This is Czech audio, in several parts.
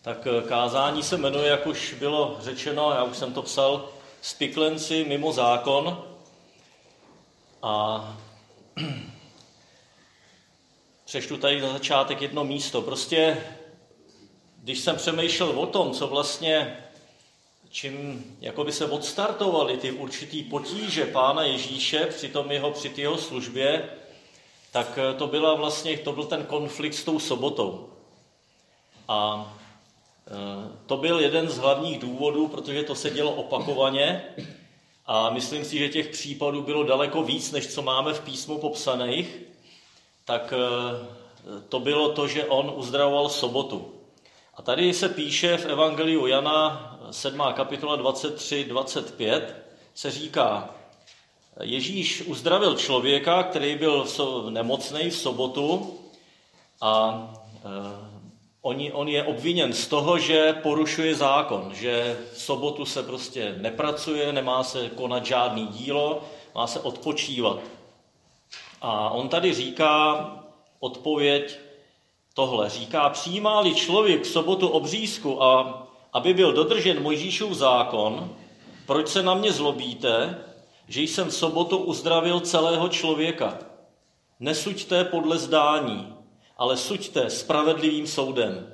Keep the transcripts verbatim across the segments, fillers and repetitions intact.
Tak kázání se jmenuje, jak už bylo řečeno, já už jsem to psal, Spiklenci mimo zákon. A přečtu tady na začátek jedno místo. Prostě, když jsem přemýšlel o tom, co vlastně, čím jakoby se odstartovaly ty určitý potíže Pána Ježíše při tom jeho, při té jeho službě, tak to byla vlastně, to byl ten konflikt s tou sobotou. A to byl jeden z hlavních důvodů, protože to se dělo opakovaně a myslím si, že těch případů bylo daleko víc, než co máme v písmu popsaných, tak to bylo to, že on uzdravoval sobotu. A tady se píše v Evangeliu Jana sedmá kapitola dvacet tři dvacet pět, se říká, Ježíš uzdravil člověka, který byl nemocný v sobotu a On, on je obviněn z toho, že porušuje zákon, že v sobotu se prostě nepracuje, nemá se konat žádný dílo, má se odpočívat. A on tady říká odpověď tohle. Říká, přijímá-li člověk v sobotu obřízku, a aby byl dodržen Mojžíšův zákon, proč se na mě zlobíte, že jsem v sobotu uzdravil celého člověka? Nesuďte podle zdání, ale suďte spravedlivým soudem.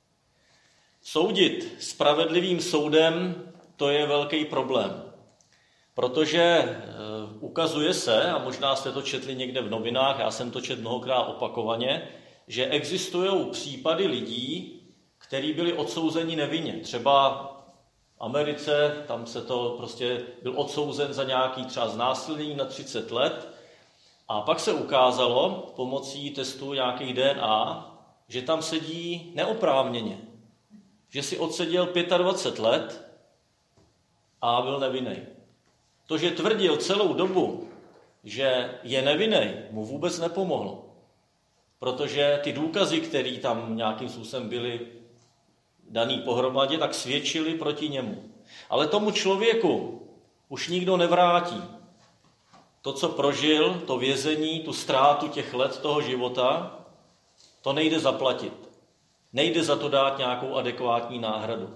Soudit spravedlivým soudem, to je velký problém, protože ukazuje se, a možná jste to četli někde v novinách, já jsem to četl mnohokrát opakovaně, že existují případy lidí, kteří byli odsouzeni nevinně. Třeba v Americe, tam se to prostě byl odsouzen za nějaký třeba znásilnění na třicet let, a pak se ukázalo pomocí testu nějakých D N A, že tam sedí neoprávněně. Že si odseděl dvacet pět let a byl nevinný. To, že tvrdil celou dobu, že je nevinný, mu vůbec nepomohlo. Protože ty důkazy, které tam nějakým způsobem byly daný pohromadě, tak svědčily proti němu. Ale tomu člověku už nikdo nevrátí. To, co prožil, to vězení, tu ztrátu těch let toho života, to nejde zaplatit. Nejde za to dát nějakou adekvátní náhradu.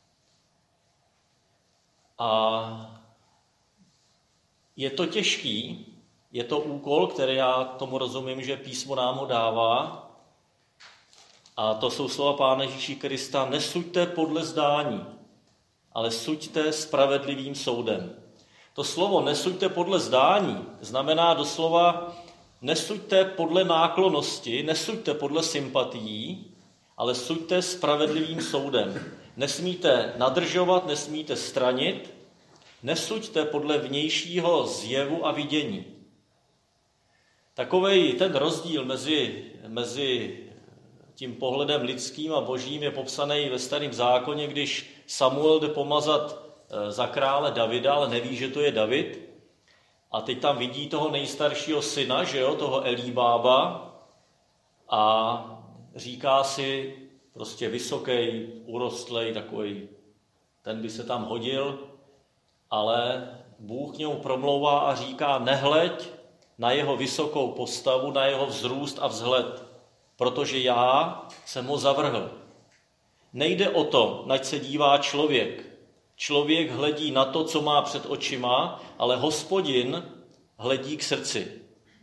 A je to těžký, je to úkol, který já tomu rozumím, že písmo nám ho dává. A to jsou slova Pána Ježíše Krista, nesuďte podle zdání, ale suďte spravedlivým soudem. To slovo nesuďte podle zdání znamená doslova nesuďte podle náklonnosti, nesuďte podle sympatií, ale suďte spravedlivým soudem. Nesmíte nadržovat, nesmíte stranit, nesuďte podle vnějšího zjevu a vidění. Takovej ten rozdíl mezi, mezi tím pohledem lidským a božím je popsaný ve Starém zákoně, když Samuel jde pomazat za krále Davida, ale neví, že to je David. A teď tam vidí toho nejstaršího syna, že jo, toho Elíbába, a říká si, prostě vysoký, urostlej, takový, ten by se tam hodil, ale Bůh k němu promlouvá a říká, nehleď na jeho vysokou postavu, na jeho vzrůst a vzhled, protože já jsem ho zavrhl. Nejde o to, nač se dívá člověk. Člověk hledí na to, co má před očima, ale Hospodin hledí k srdci.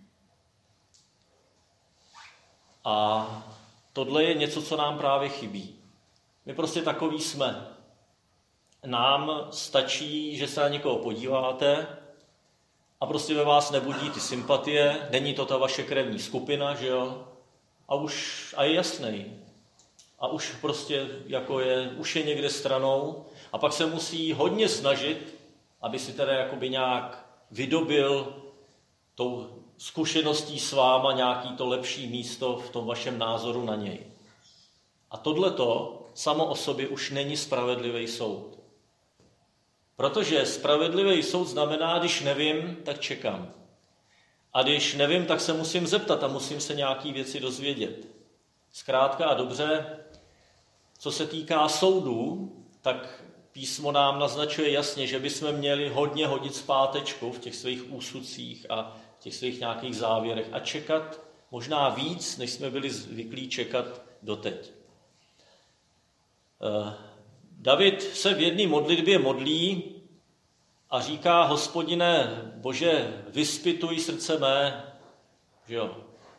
A tohle je něco, co nám právě chybí. My prostě takový jsme. Nám stačí, že se na někoho podíváte a prostě ve vás nebudí ty sympatie, není to ta vaše krevní skupina, že jo? A už a je jasný. A už prostě jako je, už je někde stranou a pak se musí hodně snažit, aby si teda jakoby nějak vydobil tou zkušeností s váma nějaký to lepší místo v tom vašem názoru na něj. A tohleto samo o sobě už není spravedlivý soud. Protože spravedlivý soud znamená, když nevím, tak čekám. A když nevím, tak se musím zeptat a musím se nějaký věci dozvědět. Zkrátka a dobře, co se týká soudů, tak písmo nám naznačuje jasně, že bychom měli hodně hodit zpátečku v těch svých úsudcích a v těch svých nějakých závěrech a čekat možná víc, než jsme byli zvyklí čekat doteď. David se v jedné modlitbě modlí a říká: Hospodine Bože, vyzpytuj srdce mé, že jo?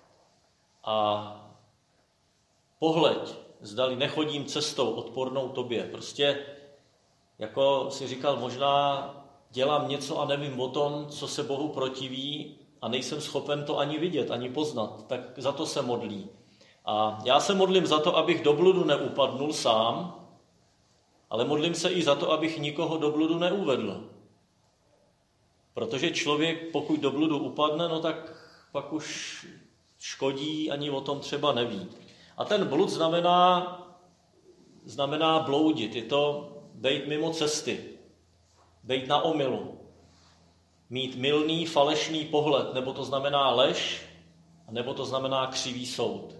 A pohleď, zdali nechodím cestou odpornou tobě. Prostě jako si říkal, možná dělám něco a nevím o tom, co se Bohu protiví a nejsem schopen to ani vidět, ani poznat. Tak za to se modlí. A já se modlím za to, abych do bludu neupadnul sám, ale modlím se i za to, abych nikoho do bludu neuvedl. Protože člověk, pokud do bludu upadne, no tak pak už škodí, ani o tom třeba neví. A ten blud znamená, znamená bloudit. Je to bejt mimo cesty, bejt na omylu, mít mylný, falešný pohled, nebo to znamená lež, nebo to znamená křivý soud.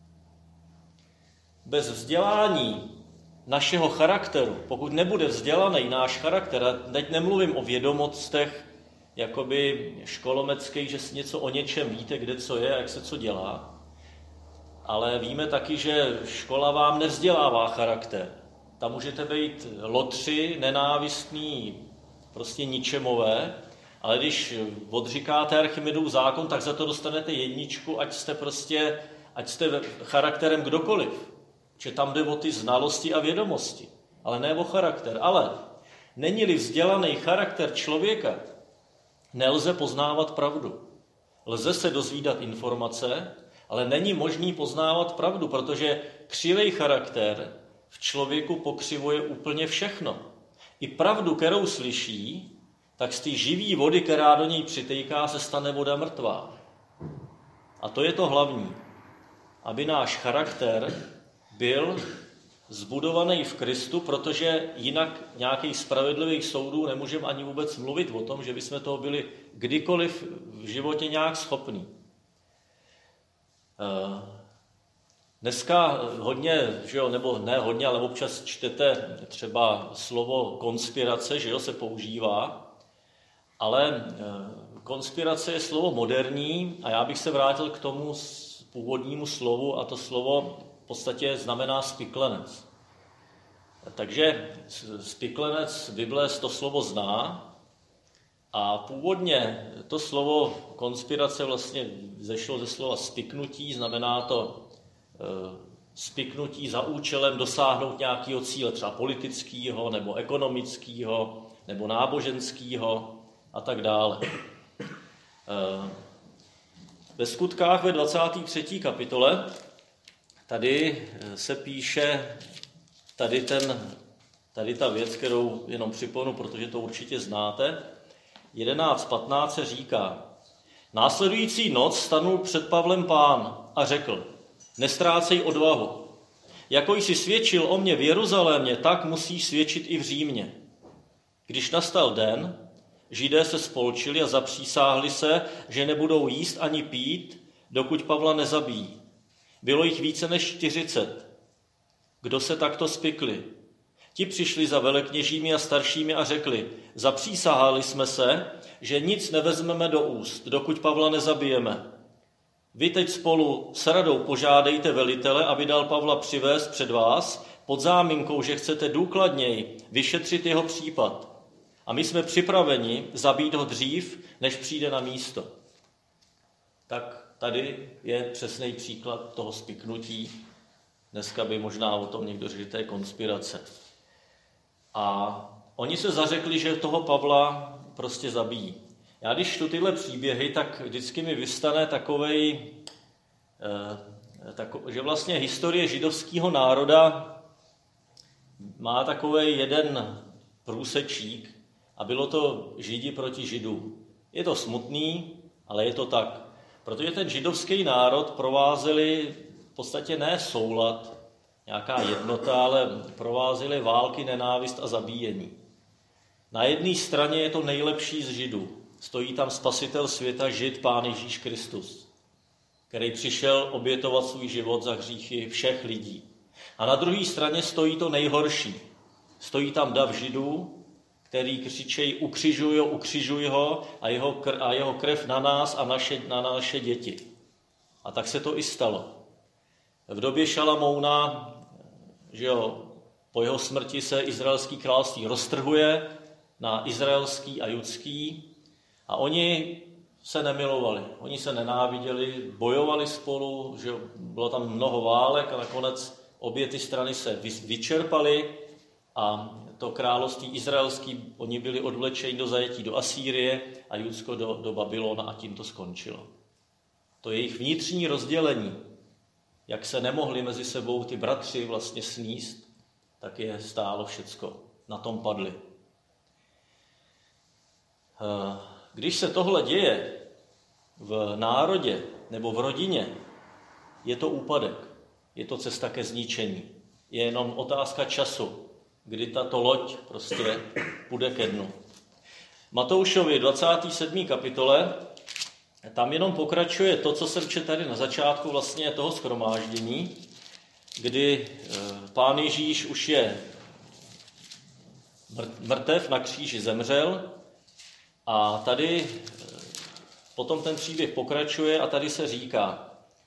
Bez vzdělání našeho charakteru, pokud nebude vzdělaný náš charakter, a teď nemluvím o vědomostech, jakoby školomeckých, že si něco o něčem víte, kde co je, jak se co dělá, ale víme taky, že škola vám nevzdělává charakter. Tam můžete být lotři, nenávistný, prostě ničemové, ale když odříkáte Archimedův zákon, tak za to dostanete jedničku, ať jste prostě, ať jste charakterem kdokoliv. Že tam jde o ty znalosti a vědomosti, ale ne o charakter. Ale není-li vzdělaný charakter člověka, nelze poznávat pravdu. Lze se dozvídat informace, ale není možný poznávat pravdu, protože křivý charakter v člověku pokřivuje úplně všechno. I pravdu, kterou slyší, tak z té živý vody, která do něj přitejká, se stane voda mrtvá. A to je to hlavní. Aby náš charakter byl zbudovaný v Kristu, protože jinak nějakých spravedlivých soudů nemůžeme ani vůbec mluvit o tom, že bychom toho byli kdykoliv v životě nějak schopní. Dneska hodně, že jo, nebo ne hodně, ale občas čtete třeba slovo konspirace, že jo, se používá, ale konspirace je slovo moderní a já bych se vrátil k tomu původnímu slovu a to slovo v podstatě znamená spiklenec. Takže spiklenec Bible to slovo zná a původně to slovo konspirace vlastně zešlo ze slova spiknutí, znamená to e, spiknutí za účelem dosáhnout nějakého cíle, třeba politického, nebo ekonomického, nebo náboženského a tak dále. E, ve Skutkách ve dvacáté třetí kapitole tady se píše tady, ten, tady ta věc, kterou jenom připomenu, protože to určitě znáte. jedenáct patnáct se říká: Následující noc stanul před Pavlem Pán a řekl: Nestrácej odvahu. Jako jsi svědčil o mě v Jeruzalémě, tak musíš svědčit i v Římě. Když nastal den, Židé se spolčili a zapřísáhli se, že nebudou jíst ani pít, dokud Pavla nezabijí. Bylo jich více než čtyřicet. Kdo se takto spikli? Ti přišli za velekněžími a staršími a řekli: Zapřísahali jsme se, že nic nevezmeme do úst, dokud Pavla nezabijeme. Vy teď spolu s radou požádejte velitele, aby dal Pavla přivést před vás pod záminkou, že chcete důkladněji vyšetřit jeho případ. A my jsme připraveni zabít ho dřív, než přijde na místo. Tak tady je přesný příklad toho spiknutí. Dneska by možná o tom někdo řekl, že to je konspirace. A oni se zařekli, že toho Pavla prostě zabijí. Já když čtu tyhle příběhy, tak vždycky mi vystane takovej, eh, tako, že vlastně historie židovského národa má takovej jeden průsečík a bylo to Židi proti Židům. Je to smutný, ale je to tak. Protože ten židovský národ provázeli v podstatě ne soulad, nějaká jednota, ale provázely války, nenávist a zabíjení. Na jedné straně je to nejlepší z Židů. Stojí tam spasitel světa, Žid, Pán Ježíš Kristus, který přišel obětovat svůj život za hříchy všech lidí. A na druhé straně stojí to nejhorší. Stojí tam dav Židů, který křičejí: ukřižuj ho, ukřižuj ho a jeho, kr- a jeho krev na nás a naše, na naše děti. A tak se to i stalo. V době Šalamouna, že jo, Po jeho smrti se izraelský království roztrhuje na izraelský a judský a oni se nemilovali, oni se nenáviděli, bojovali spolu, že bylo tam mnoho válek a nakonec obě ty strany se vyčerpaly a to království izraelský, oni byli odvlečeni do zajetí do Asýrie a Judsko do, do Babylona a tím to skončilo. To jejich vnitřní rozdělení, jak se nemohli mezi sebou ty bratři vlastně sníst, tak je stálo všecko. Na tom padli. Když se tohle děje v národě nebo v rodině, je to úpadek, je to cesta ke zničení. Je jenom otázka času, kdy tato loď prostě půjde ke dnu. Matoušovi dvacáté sedmé kapitole, tam jenom pokračuje to, co jsem četl tady na začátku vlastně toho shromáždění, kdy Pán Ježíš už je mrtev, na kříži zemřel a tady potom ten příběh pokračuje a tady se říká: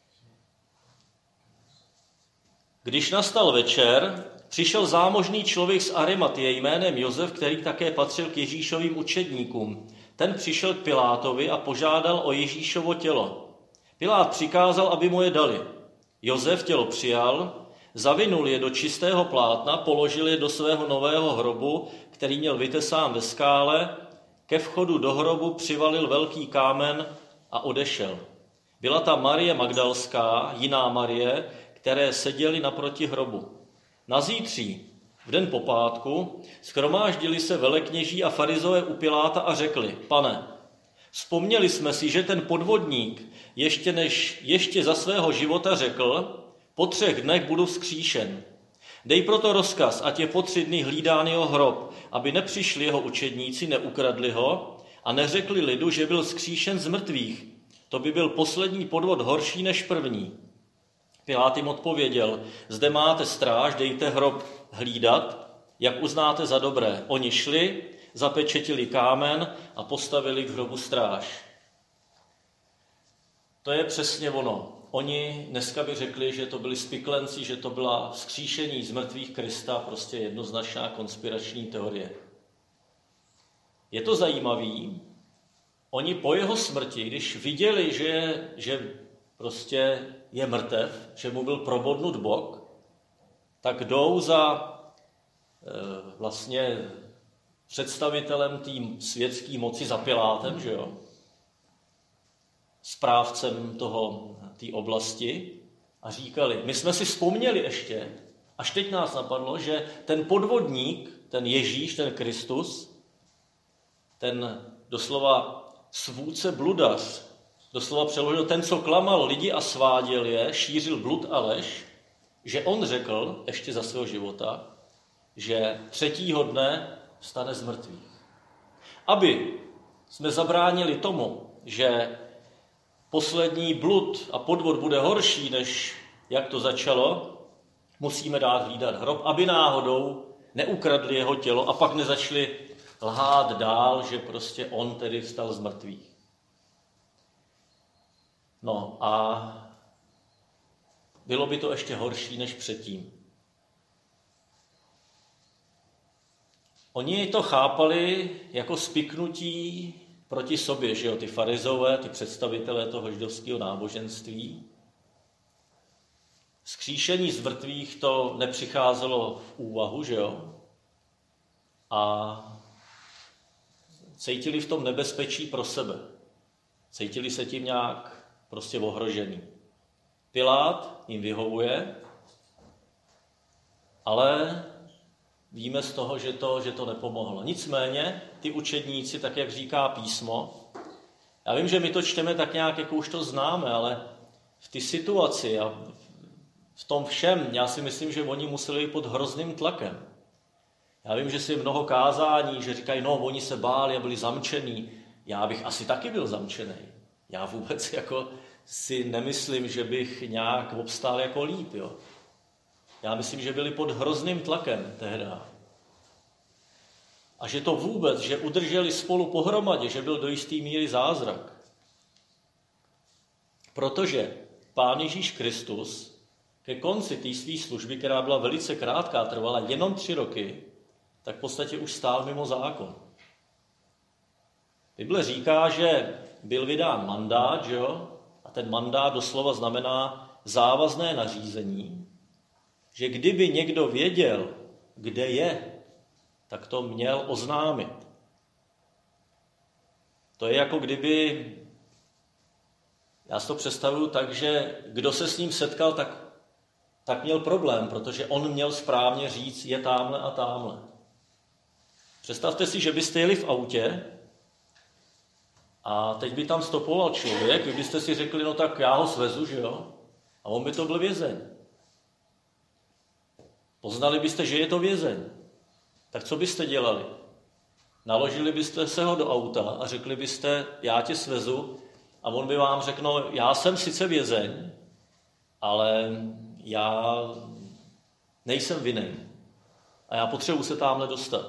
Když nastal večer, přišel zámožný člověk z Arimatie jménem Josef, který také patřil k Ježíšovým učedníkům. Ten přišel k Pilátovi a požádal o Ježíšovo tělo. Pilát přikázal, aby mu je dali. Josef tělo přijal, zavinul je do čistého plátna, položil je do svého nového hrobu, který měl vytesán ve skále, ke vchodu do hrobu přivalil velký kámen a odešel. Byla tam Marie Magdalská, jiná Marie, které seděly naproti hrobu. Nazítří, v den popátku, shromáždili se velekněží a farizové u Piláta a řekli: Pane, vzpomněli jsme si, že ten podvodník ještě než ještě za svého života řekl: po třech dnech budu vzkříšen. Dej proto rozkaz, ať je po tři dny hlídán jeho hrob, aby nepřišli jeho učedníci, neukradli ho a neřekli lidu, že byl vzkříšen z mrtvých. To by byl poslední podvod horší než první. Pilát jim odpověděl: Zde máte stráž, dejte hrob hlídat, jak uznáte za dobré. Oni šli, zapečetili kámen a postavili k hrobu stráž. To je přesně ono. Oni dneska by řekli, že to byli spiklenci, že to byla vzkříšení z mrtvých Krista, prostě jednoznačná konspirační teorie. Je to zajímavý. Oni po jeho smrti, když viděli, že, že prostě je mrtev, že mu byl probodnut bok, tak jdou za e, vlastně představitelem té světské moci, za Pilátem, že jo? Správcem toho, té oblasti a říkali: my jsme si vzpomněli ještě, až teď nás napadlo, že ten podvodník, ten Ježíš, ten Kristus, ten doslova svůdce bludař, doslova přeložil ten, co klamal lidi a sváděl je, šířil blud a lež, že on řekl ještě za svého života, že třetího dne vstane z mrtvých. Aby jsme zabránili tomu, že poslední blud a podvod bude horší, než jak to začalo, musíme dát hlídat hrob, aby náhodou neukradli jeho tělo a pak nezačali lhát dál, že prostě on tedy vstal z mrtvých. No a bylo by to ještě horší než předtím. Oni to chápali jako spiknutí proti sobě, že jo, ty farizové, ty představitelé toho židovského náboženství. Vzkříšení z mrtvých to nepřicházelo v úvahu, že jo? A cítili v tom nebezpečí pro sebe. Cítili se tím nějak prostě ohrožený. Pilát jim vyhovuje, ale víme z toho, že to, že to nepomohlo. Nicméně ty učedníci, tak jak říká písmo, já vím, že my to čteme tak nějak, jako už to známe, ale v té situaci a v tom všem, já si myslím, že oni museli být pod hrozným tlakem. Já vím, že si mnoho kázání, že říkají, no, oni se báli a byli zamčení. Já bych asi taky byl zamčený. Já vůbec jako si nemyslím, že bych nějak obstál jako líp, jo. Já myslím, že byli pod hrozným tlakem tehda. A že to vůbec, že udrželi spolu pohromadě, že byl do jistý míry zázrak. Protože Pán Ježíš Kristus ke konci té své služby, která byla velice krátká, trvala jenom tři roky, tak v podstatě už stál mimo zákon. Bible říká, že byl vydán mandát, že jo? A ten mandát doslova znamená závazné nařízení, že kdyby někdo věděl, kde je, tak to měl oznámit. To je jako kdyby, já si to představuju tak, že kdo se s ním setkal, tak, tak měl problém, protože on měl správně říct, je támhle a támhle. Představte si, že byste jeli v autě a teď by tam stopoval člověk, vy byste si řekli, no tak já ho svezu, že jo? A on by to byl vězeň. Poznali byste, že je to vězeň. Tak co byste dělali? Naložili byste se ho do auta a řekli byste, já tě svezu, a on by vám řekl, no já jsem sice vězeň, ale já nejsem vinný a já potřebuji se tamhle dostat.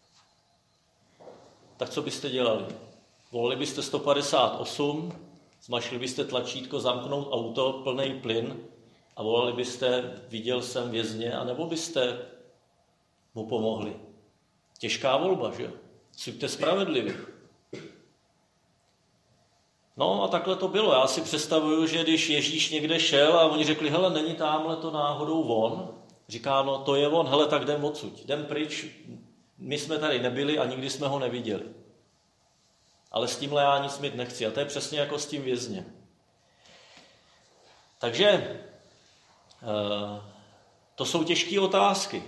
Tak co byste dělali? Volili byste sto padesát osm, zmašli byste tlačítko zamknout auto, plný plyn a volali byste, viděl jsem vězně, anebo byste mu pomohli. Těžká volba, že? Suďte spravedlivě. No a takhle to bylo. Já si představuju, že když Ježíš někde šel a oni řekli, hele, není támhle to náhodou on? Říká, no to je on, hele, tak jdem odsud, jdem pryč. My jsme tady nebyli a nikdy jsme ho neviděli. Ale s tímhle já nic mít nechci. A to je přesně jako s tím vězněm. Takže to jsou těžké otázky.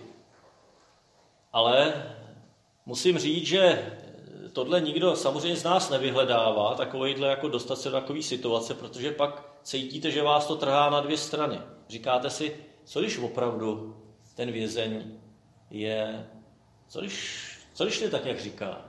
Ale musím říct, že tohle nikdo samozřejmě z nás nevyhledává, takovýhle jako dostat se do takové situace, protože pak cítíte, že vás to trhá na dvě strany. Říkáte si, co když opravdu ten vězeň je, co když, co když je tak, jak říká.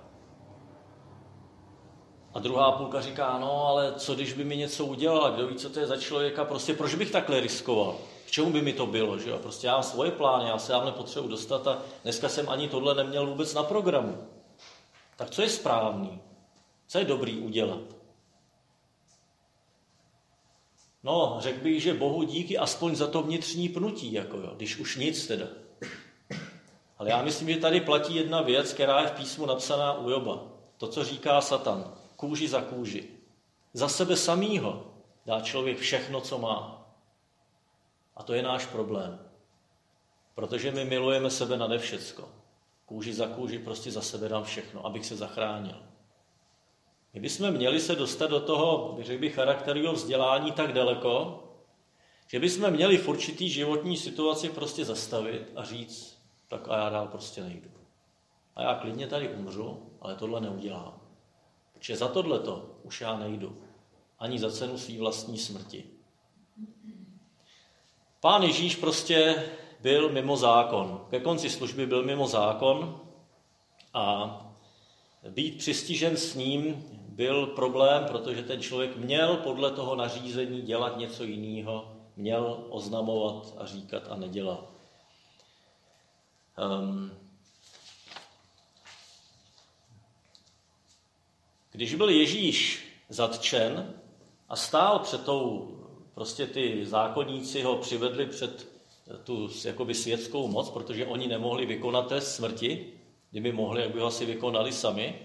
A druhá půlka říká, no ale co když by mi něco udělala, kdo ví, co to je za člověka, prostě proč bych takhle riskoval? K čemu by mi to bylo, že jo? Prostě já mám svoje plány, já se já potřebuji dostat a dneska jsem ani tohle neměl vůbec na programu. Tak co je správný? Co je dobrý udělat? No, řekl bych, že Bohu díky aspoň za to vnitřní pnutí, jako jo, když už nic teda. Ale já myslím, že tady platí jedna věc, která je v písmu napsaná u Joba. To, co říká Satan, kůži za kůži. Za sebe samýho dá člověk všechno, co má. A to je náš problém. Protože my milujeme sebe nade všecko. Kůži za kůži prostě za sebe dám všechno, abych se zachránil. My bychom měli se dostat do toho, řekl bych, charakterového vzdělání tak daleko, že bychom měli v určitý životní situaci prostě zastavit a říct, tak a já dál prostě nejdu. A já klidně tady umřu, ale tohle neudělám. Protože za tohleto už já nejdu. Ani za cenu svý vlastní smrti. Pán Ježíš prostě byl mimo zákon. Ke konci služby byl mimo zákon a být přistižen s ním byl problém, protože ten člověk měl podle toho nařízení dělat něco jiného, měl oznamovat a říkat a nedělal. Um, Když byl Ježíš zatčen a stál před tou, prostě ty zákonníci ho přivedli před tu jakoby světskou moc, protože oni nemohli vykonat trest smrti, kdyby mohli, jak by ho asi vykonali sami,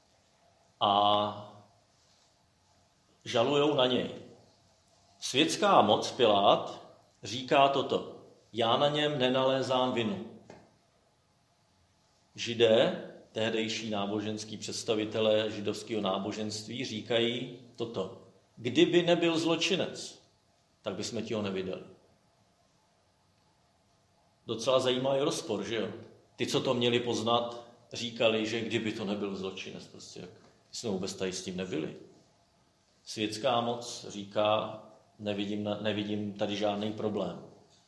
a žalujou na něj. Světská moc Pilát říká toto, já na něm nenalézám vinu. Židé, tehdejší náboženský představitelé židovského náboženství říkají toto. Kdyby nebyl zločinec, tak bychom ti ho nevydali. Docela zajímavý rozpor, že jo? Ty, co to měli poznat, říkali, že kdyby to nebyl zločinec, prostě jak jsme vůbec tady s tím nebyli. Světská moc říká, nevidím, nevidím tady žádný problém.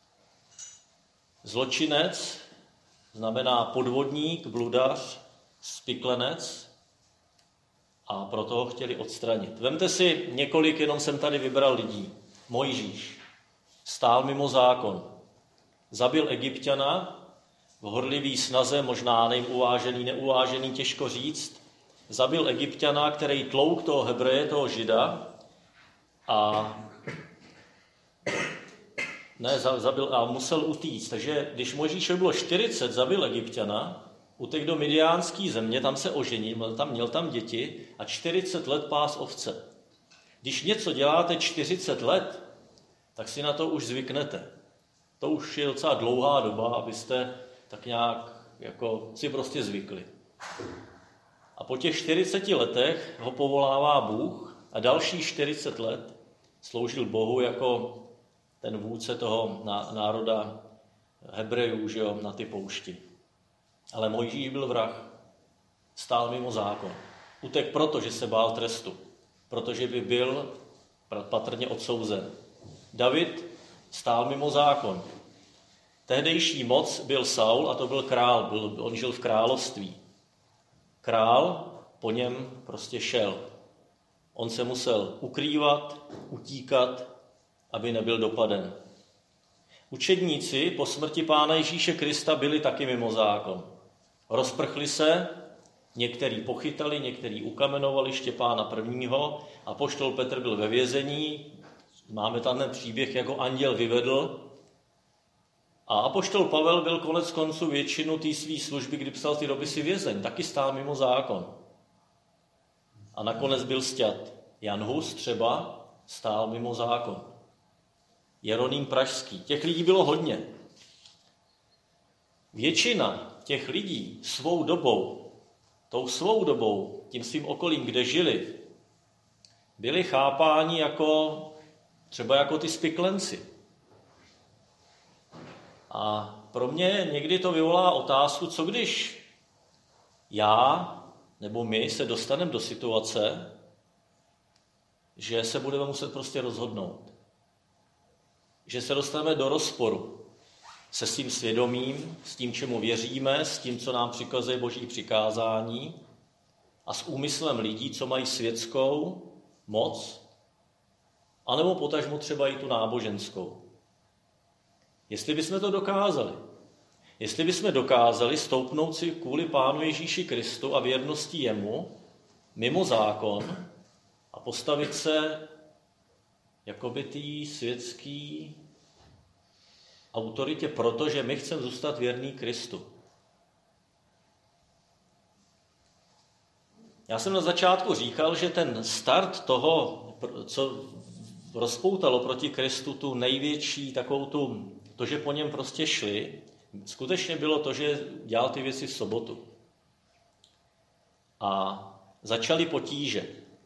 Zločinec znamená podvodník, bludař, spiklenec a proto ho chtěli odstranit. Vemte si několik, jenom jsem tady vybral lidí. Mojžíš stál mimo zákon. Zabil Egypťana v horlivý snaze, možná nejuvážený, neuvážený, těžko říct. Zabil Egypťana, který tlouk toho Hebreje, toho Žida a ne, zabil a musel utíct. Takže když Mojžíšovi bylo čtyřicet, zabil Egypťana, utek do Midiánské země, tam se oženil, měl tam, měl tam děti a čtyřicet let pás ovce. Když něco děláte čtyřicet let, tak si na to už zvyknete. To už je docela dlouhá doba, abyste tak nějak jako si prostě zvykli. A po těch čtyřiceti letech ho povolává Bůh a další čtyřicet let sloužil Bohu jako ten vůdce toho národa Hebrejů, že jo, na ty poušti. Ale Mojžíš byl vrah, stál mimo zákon. Utek proto, že se bál trestu, protože by byl patrně odsouzen. David stál mimo zákon. Tehdejší moc byl Saul a to byl král, byl, on žil v království. Král po něm prostě šel. On se musel ukrývat, utíkat, aby nebyl dopaden. Učedníci po smrti Pána Ježíše Krista byli taky mimo zákon. Rozprchli se, někteří pochytali, někteří ukamenovali Štěpána prvního, apoštol Petr byl ve vězení, máme tam ten příběh, jako anděl vyvedl. A apoštol Pavel byl konec konců většinu té své služby, kdy psal ty dopisy vězeň, taky stál mimo zákon. A nakonec byl sťat. Jan Hus třeba stál mimo zákon. Jeroným Pražský. Těch lidí bylo hodně. Většina těch lidí svou dobou, tou svou dobou, tím svým okolím, kde žili, byli chápáni jako třeba jako ty spiklenci. A pro mě někdy to vyvolá otázku, co když já nebo my se dostaneme do situace, že se budeme muset prostě rozhodnout. Že se dostaneme do rozporu se svým svědomím, s tím, čemu věříme, s tím, co nám přikazuje Boží přikázání a s úmyslem lidí, co mají světskou moc, anebo potažmo třeba i tu náboženskou. Jestli bychom to dokázali, jestli bychom dokázali stoupnout si kvůli Pánu Ježíši Kristu a věrnosti jemu mimo zákon a postavit se jakoby té světský autoritě, protože my chceme zůstat věrný Kristu. Já jsem na začátku říkal, že ten start toho, co rozpoutalo proti Kristu tu největší takovou tu, to, že po něm prostě šli, skutečně bylo to, že dělal ty věci v sobotu. A začaly potíže.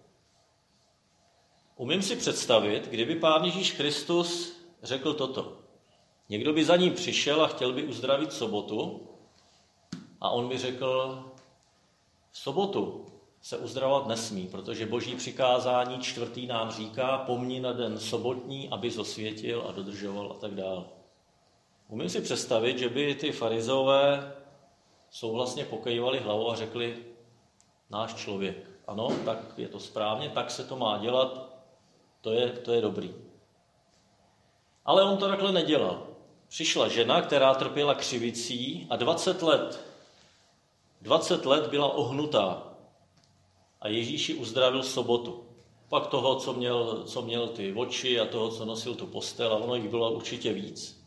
Umím si představit, kdyby Pán Ježíš Kristus řekl toto. Někdo by za ním přišel a chtěl by uzdravit sobotu a on by řekl, v sobotu se uzdravovat nesmí, protože Boží přikázání čtvrtý nám říká, pomni na den sobotní, aby zosvětil a dodržoval a tak dále. Umím si představit, že by ty farizeové souhlasně pokejvali hlavou a řekli, náš člověk, ano, tak je to správně, tak se to má dělat, to je, to je dobrý. Ale on to takhle nedělal. Přišla žena, která trpěla křivicí a dvacet let, dvacet let byla ohnutá a Ježíši uzdravil sobotu. Pak toho, co měl, co měl ty oči a toho, co nosil tu postel, a ono jich bylo určitě víc.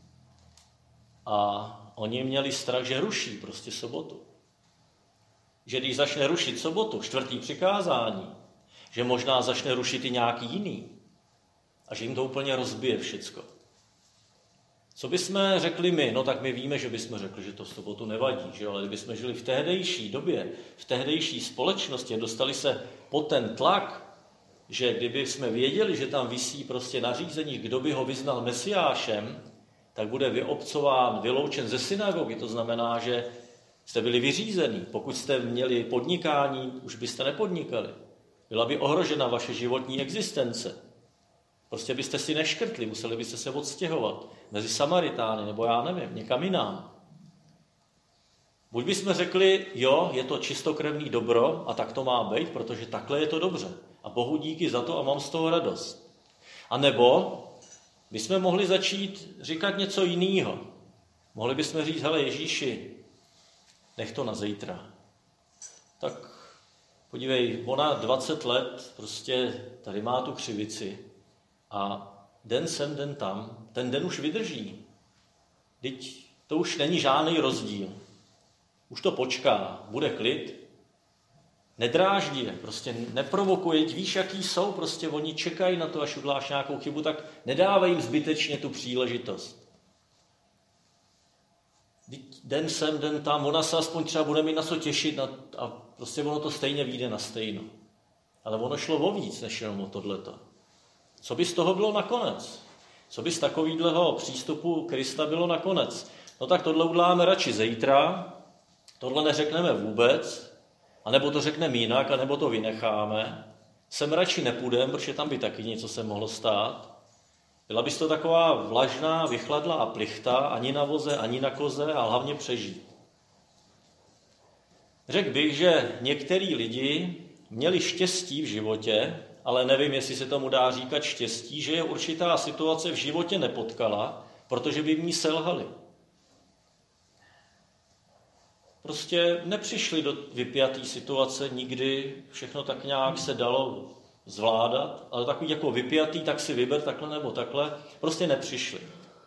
A oni měli strach, že ruší prostě sobotu. Že když začne rušit sobotu, čtvrtý přikázání, že možná začne rušit i nějaký jiný a že jim to úplně rozbije všecko. Co bychom řekli my? No tak my víme, že bychom řekli, že to sobotu nevadí, že jo? Ale kdybychom žili v tehdejší době, v tehdejší společnosti a dostali se pod ten tlak, že kdyby jsme věděli, že tam visí prostě nařízení, kdo by ho vyznal mesiášem, tak bude vyobcován, vyloučen ze synagogy. To znamená, že jste byli vyřízení. Pokud jste měli podnikání, už byste nepodnikali. Byla by ohrožena vaše životní existence. Prostě byste si neškrtli, museli byste se odstěhovat mezi Samaritány, nebo já nevím, někam jinam. Buď bychom řekli, jo, je to čistokrevný dobro a tak to má být, protože takhle je to dobře. A Bohu díky za to a mám z toho radost. A nebo bychom mohli začít říkat něco jiného. Mohli bychom říct, hele Ježíši, nech to na zítra. Tak podívej, ona dvacet let prostě tady má tu křivici a den sem, den tam, ten den už vydrží. Vždyť to už není žádný rozdíl. Už to počká, bude klid. Nedráždí je, prostě neprovokuje, víš, jaký jsou, prostě oni čekají na to, až uděláš nějakou chybu, tak nedávej jim zbytečně tu příležitost. Den sem, den tam, ona se aspoň třeba bude mít na co těšit a prostě ono to stejně vyjde na stejno. Ale ono šlo o víc, než jenom o tohleto. Co by z toho bylo nakonec? Co by z takovýhleho přístupu Krista bylo nakonec? No tak tohle uděláme radši zítra, tohle neřekneme vůbec, anebo to řekneme jinak, anebo to vynecháme. Sem radši nepůjdem, protože tam by taky něco se mohlo stát. Byla bys to taková vlažná, vychladlá plichta, ani na voze, ani na koze, a hlavně přežít. Řekl bych, že některý lidi měli štěstí v životě, ale nevím, jestli se tomu dá říkat štěstí, že je určitá situace v životě nepotkala, protože by v ní selhali. Prostě nepřišli do vypjaté situace nikdy, všechno tak nějak se dalo zvládat, ale takový jako vypjatý, tak si vyber takhle nebo takhle, prostě nepřišli.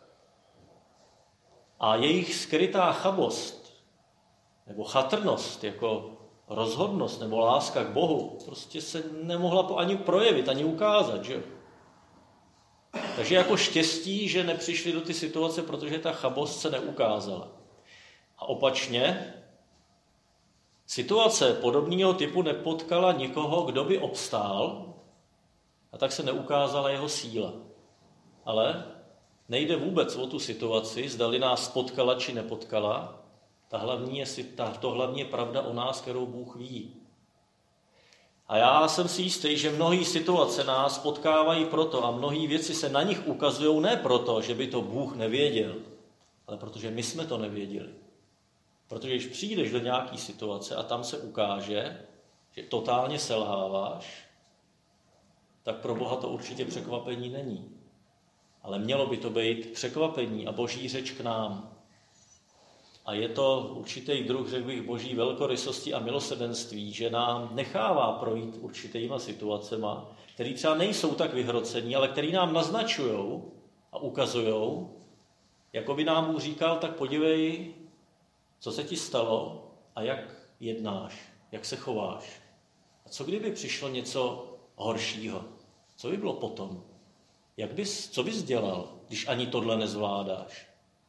A jejich skrytá chabost, nebo chatrnost, jako rozhodnost nebo láska k Bohu, prostě se nemohla ani projevit, ani ukázat, že? Takže jako štěstí, že nepřišli do ty situace, protože ta chabost se neukázala. A opačně, situace podobného typu nepotkala nikoho, kdo by obstál, a tak se neukázala jeho síla. Ale nejde vůbec o tu situaci, zdali nás potkala či nepotkala. Ta hlavní je, to hlavní je pravda o nás, kterou Bůh ví. A já jsem si jistý, že mnohé situace nás potkávají proto a mnohé věci se na nich ukazují ne proto, že by to Bůh nevěděl, ale protože my jsme to nevěděli. Protože když přijdeš do nějaké situace a tam se ukáže, že totálně selháváš, tak pro Boha to určitě překvapení není. Ale mělo by to být překvapení a Boží řeč k nám. A je to určitý druh, řekl bych, Boží velkorysosti a milosrdenství, že nám nechává projít určitýma situacema, které třeba nejsou tak vyhrocení, ale které nám naznačují a ukazují, jako by nám Bůh říkal, tak podívej, co se ti stalo a jak jednáš, jak se chováš. A co kdyby přišlo něco horšího? Co by bylo potom? Jak bys, co bys dělal, když ani tohle nezvládáš?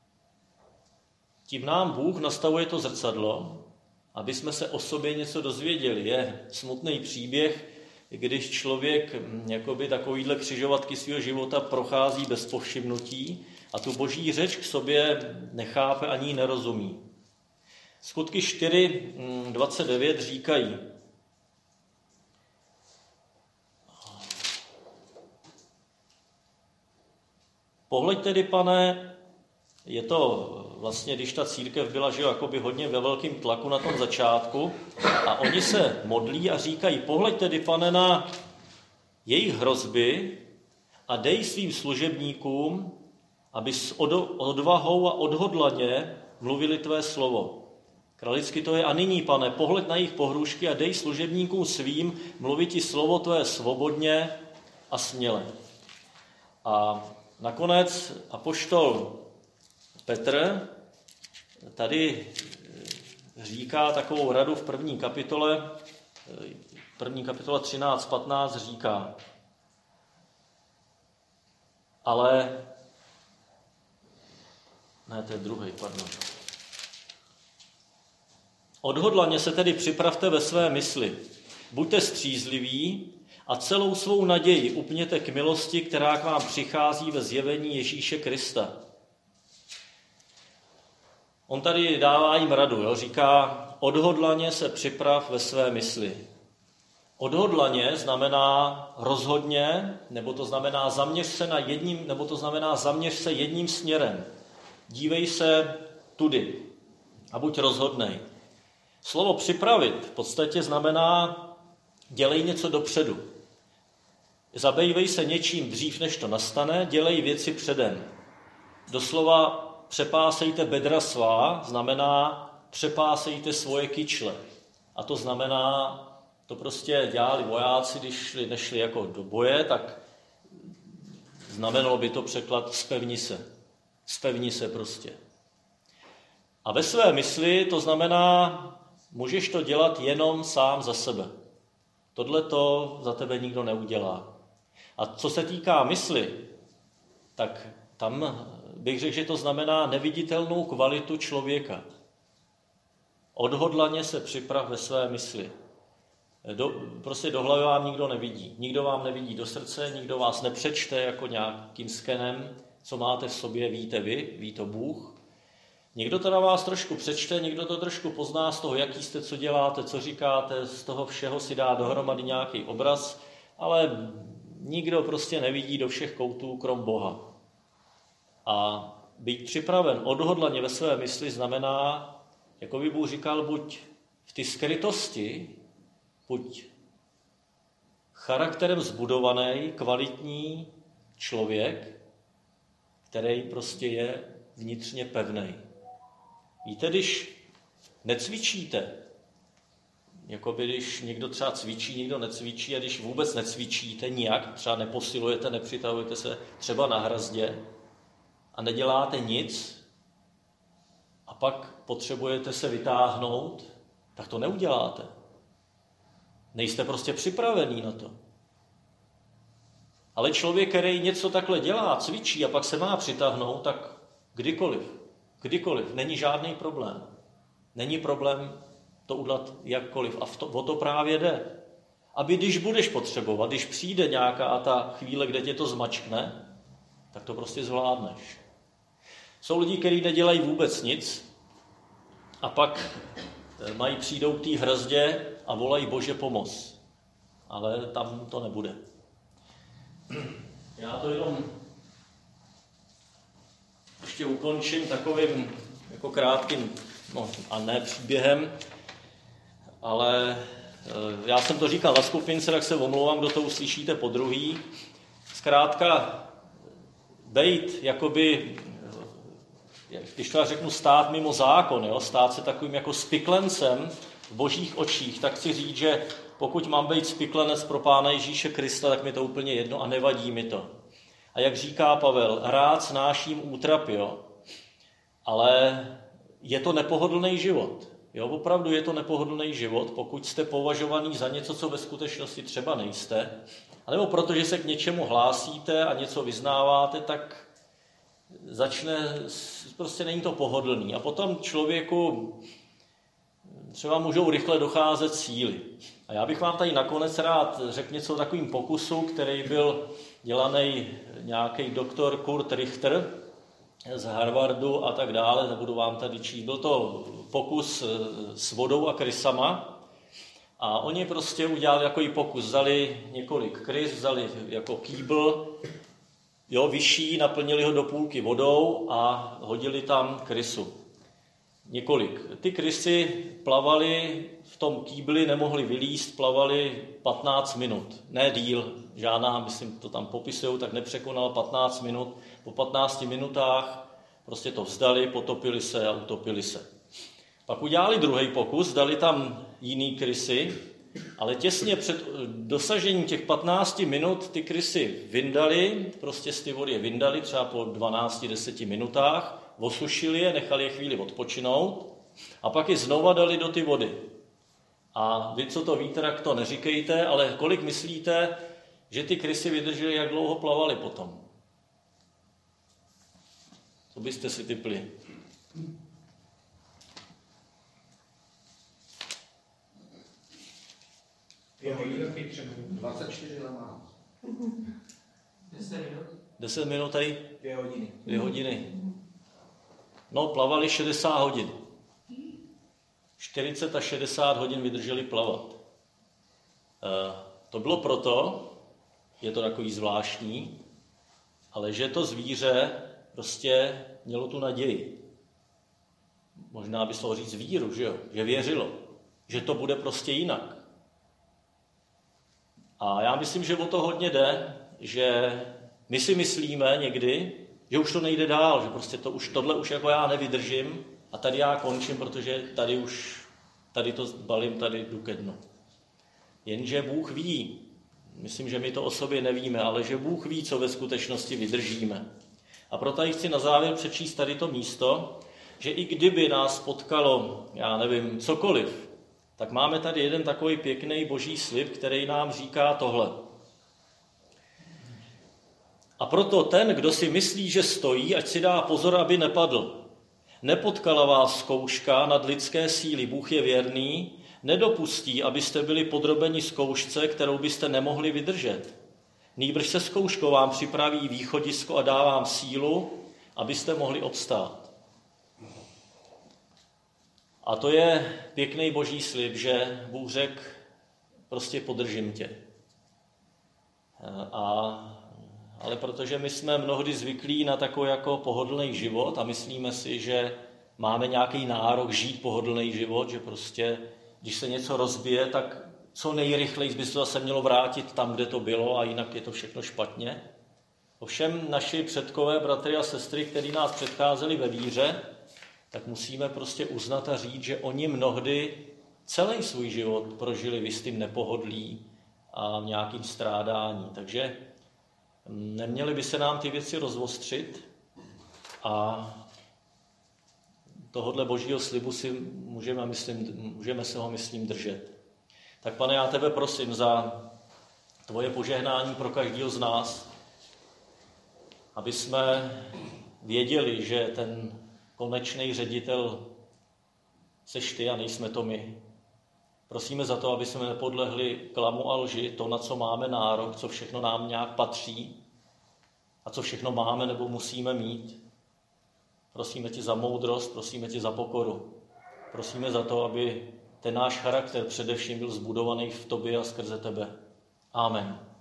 Tím nám Bůh nastavuje to zrcadlo, aby jsme se o sobě něco dozvěděli. Je smutný příběh, když člověk jakoby takovýhle křižovatky svého života prochází bez povšimnutí a tu Boží řeč k sobě nechápe ani ji nerozumí. Skutky čtyři dvacet devět říkají: Pohleď tedy, Pane, je to vlastně, když ta církev byla, že jo, jakoby hodně ve velkém tlaku na tom začátku a oni se modlí a říkají: Pohleď tedy, Pane, na jejich hrozby a dej svým služebníkům, aby s odvahou a odhodlaně mluvili tvé slovo. Kralicky to je: A nyní, Pane, pohled na jejich pohrůžky a dej služebníkům svým mluvit ti slovo tvé svobodně a směle. A nakonec apoštol Petr tady říká takovou radu v první kapitole, první kapitola třináct patnáct říká: Ale, ne, to je druhý, pardon. Odhodlaně se tedy připravte ve své mysli. Buďte střízliví a celou svou naději upněte k milosti, která k vám přichází ve zjevení Ježíše Krista. On tady dává jim radu, jo? Říká: odhodlaně se připrav ve své mysli. Odhodlaně znamená rozhodně, nebo to znamená zaměř se na jedním, nebo to znamená zaměř se jedním směrem. Dívej se tudy a buď rozhodnej. Slovo připravit v podstatě znamená dělej něco dopředu. Zabývej se něčím dřív, než to nastane, dělej věci předem. Doslova přepásejte bedra svá, znamená přepásejte svoje kyčle. A to znamená, to prostě dělali vojáci, když šli, nešli jako do boje, tak znamenalo by to překlad spevni se. Spevni se prostě. A ve své mysli to znamená, můžeš to dělat jenom sám za sebe. Tohle to za tebe nikdo neudělá. A co se týká mysli, tak tam bych řekl, že to znamená neviditelnou kvalitu člověka. Odhodlaně se připrav ve své mysli. Do, prostě do hlavy vám nikdo nevidí. Nikdo vám nevidí do srdce, nikdo vás nepřečte jako nějakým skenem, co máte v sobě, víte vy, ví to Bůh. Někdo to na vás trošku přečte, někdo to trošku pozná z toho, jaký jste, co děláte, co říkáte, z toho všeho si dá dohromady nějaký obraz, ale nikdo prostě nevidí do všech koutů krom Boha. A být připraven odhodlaně ve své mysli znamená, jako by Bůh říkal, buď v ty skrytosti, buď charakterem zbudovaný, kvalitní člověk, který prostě je vnitřně pevnej. Víte, když necvičíte, jako by když někdo třeba cvičí, někdo necvičí, a když vůbec necvičíte nijak, třeba neposilujete, nepřitahujete se třeba na hrazdě a neděláte nic a pak potřebujete se vytáhnout, tak to neuděláte. Nejste prostě připravený na to. Ale člověk, který něco takhle dělá, cvičí a pak se má přitáhnout, tak kdykoliv, kdykoliv, není žádný problém. Není problém to udělat jakkoliv. A to, o to právě jde. Aby když budeš potřebovat, když přijde nějaká ta chvíle, kde tě to zmačkne, tak to prostě zvládneš. Jsou lidi, kteří nedělají vůbec nic a pak mají přijdou k té hrazdě a volají Bože pomoc. Ale tam to nebude. Já to jenom ještě ukončím takovým jako krátkým, no a ne příběhem, ale já jsem to říkal na skupince, tak se omlouvám, kdo to uslyšíte po druhý. Zkrátka bejt, jakoby, když to já řeknu, stát mimo zákon, jo? Stát se takovým jako spiklencem v božích očích, tak chci říct, že pokud mám být spiklenec pro Pána Ježíše Krista, tak mi to úplně jedno a nevadí mi to. A jak říká Pavel, rád snáším útrapy, jo? Ale je to nepohodlný život. Jo? Opravdu je to nepohodlný život, pokud jste považovaný za něco, co ve skutečnosti třeba nejste, anebo protože se k něčemu hlásíte a něco vyznáváte, tak začne, prostě není to pohodlný. A potom člověku třeba můžou rychle docházet síly. A já bych vám tady nakonec rád řekl něco o takovým pokusu, který byl dělaný nějaký doktor Kurt Richter z Harvardu a tak dále, nebudu vám tady číst. Byl to pokus s vodou a krysama a oni prostě udělali takový pokus. Vzali několik krys, vzali jako kýbl, jo, vyšší, naplnili ho do půlky vodou a hodili tam krysu. Několik. Ty krysy plavaly v tom kýbli, nemohly vylízt, plavaly patnáct minut. Ne díl, žádná, myslím, to tam popisujou, tak nepřekonal patnáct minut. Po patnácti minutách prostě to vzdali, potopili se a utopili se. Pak udělali druhý pokus, dali tam jiný krysy, ale těsně před dosažením těch patnácti minut ty krysy vyndali, prostě z ty vody je vyndali, třeba po dvanácti deseti minutách, osušili je, nechali je chvíli odpočinout a pak je znova dali do ty vody. A vy, co to víte, tak to neříkejte, ale kolik myslíte, že ty krysy vydržely, jak dlouho plavaly potom? Co byste si tipli? dvacet čtyři lemá. deset minut tady? Dvě hodiny. Dvě hodiny. No, plavali šedesát hodin. čtyřicet až šedesát hodin vydrželi plavat. E, to bylo proto, je to takový zvláštní, ale že to zvíře prostě mělo tu naději. Možná by se mohlo říct víru, že jo? Že věřilo, že to bude prostě jinak. A já myslím, že o to hodně jde, že my si myslíme někdy, že už to nejde dál, že prostě to už, tohle už jako já nevydržím a tady já končím, protože tady už, tady to balím, tady jdu ke dnu. Jenže Bůh ví, myslím, že my to o sobě nevíme, ale že Bůh ví, co ve skutečnosti vydržíme. A proto tady chci na závěr přečíst tady to místo, že i kdyby nás potkalo, já nevím, cokoliv, tak máme tady jeden takový pěkný boží slib, který nám říká tohle. A proto ten, kdo si myslí, že stojí, ať si dá pozor, aby nepadl. Nepotkala vás zkouška nad lidské síly, Bůh je věrný, nedopustí, abyste byli podrobeni zkoušce, kterou byste nemohli vydržet. Nýbrž se zkouškou vám připraví východisko a dá vám sílu, abyste mohli obstát. A to je pěkný boží slib, že Bůh řekl, prostě podržím tě. A, ale protože my jsme mnohdy zvyklí na takový jako pohodlný život a myslíme si, že máme nějaký nárok žít pohodlný život, že prostě, když se něco rozbije, tak co nejrychleji by se zase mělo vrátit tam, kde to bylo a jinak je to všechno špatně. Ovšem naši předkové, bratry a sestry, kteří nás předcházeli ve víře, tak musíme prostě uznat a říct, že oni mnohdy celý svůj život prožili v jistým nepohodlí a v nějakým strádání. Takže neměly by se nám ty věci rozostřit a tohodle božího slibu si můžeme, myslím, můžeme se ho, myslím, držet. Tak Pane, já tebe prosím za tvoje požehnání pro každého z nás, aby jsme věděli, že ten konečný ředitel seš ty a nejsme to my. Prosíme za to, aby jsme nepodlehli klamu a lži, to, na co máme nárok, co všechno nám nějak patří a co všechno máme nebo musíme mít. Prosíme tě za moudrost, prosíme tě za pokoru. Prosíme za to, aby ten náš charakter především byl zbudovaný v tobě a skrze tebe. Amen.